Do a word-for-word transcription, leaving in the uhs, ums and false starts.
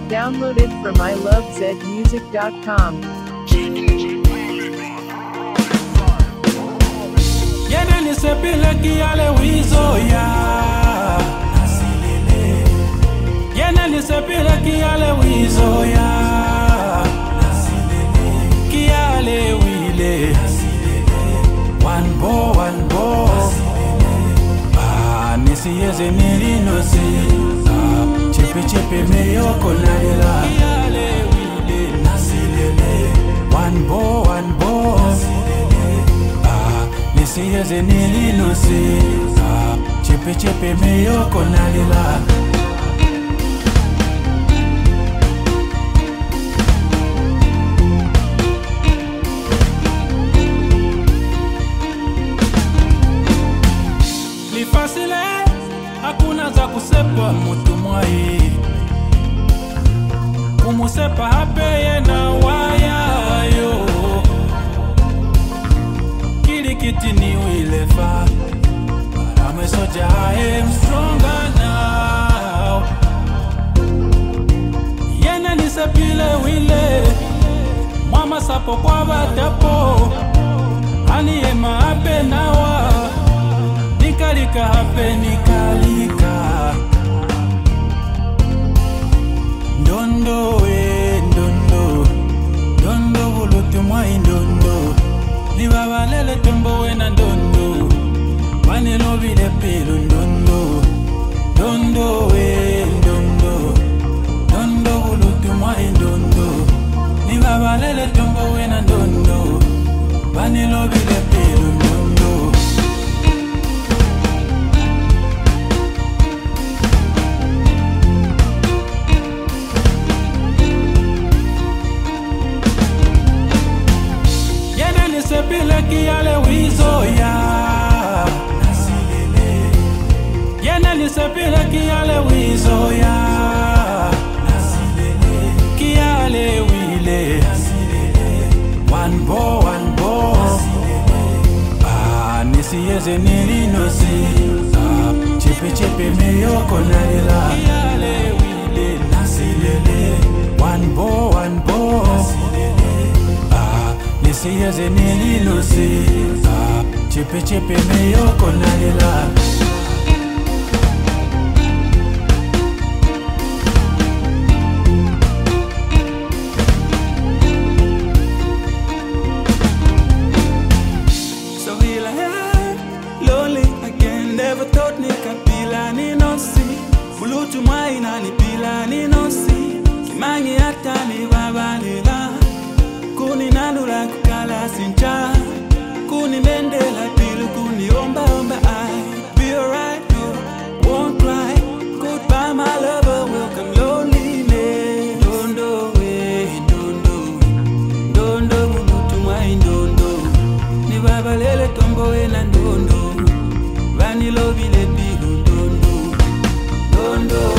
Downloaded from i love zed music dot com. Yena ni sepile ki ale wizo ya nasilele. Yena ni sepile ki ale wizo ya nasilele. Ki ale wile nasilele. One bo, one bo nasilele. Ah, nisi yeze nili no si. Ah, chepe chepe meyoko nalela. Ki ale wile nasilele. One bo, one bo nasilele. Ah, nisi yeze nili no si. Ah, chepe chepe meyoko nalela. Fasile, hakuna za kusepa mutu mwai. Kumusepa hapeye na waya yo. Kili kiti ni wilefa. But I'm a soldier, I am stronger now. Yena ni sepile wile. Mama sapo kwa batapo. Ani ema hape na wa. Nikalika hape nikalika. Ndondo we ndondo. Ndondo bulutu mwai ndondo. Ni baba lele tombo we na ndondo. Wani lobi de pelu ndondo. Ndondo we ndondo. Ndondo bulutu mwai ndondo. Ni baba lele tombo we na ndondo. Wani lobi de pelu ndondo. Sepile ki ale wizo ya nasilele. Yena ni sepile ki ale wizo ya nasilele. Ki ale wile nasilele. One bo, one bo nasilele. Ah, nisi yeze nili no si. Ah, chepe chepe meyoko nalela. Ki ale wile nasilele. One bo, one bo nasilele. Nisi yeze nili no si. Ah, chepe chepe meyoko nalela. So hila ya lonely again. Never thought nika pila ni no si. Bulutu mwai na ni pila ni no si. Kimangi hata ni baba nila. Kuni nanula kukala sincha. Kuni mendela pilu kuni omba omba I be alright, no, won't cry. Goodbye my lover, welcome loneliness. Ndondo we, ndondo. Ndondo mulutu mwai ndondo. Ni baba lele tombo we na ndondo. Vani lobi le pilu ndondo. Ndondo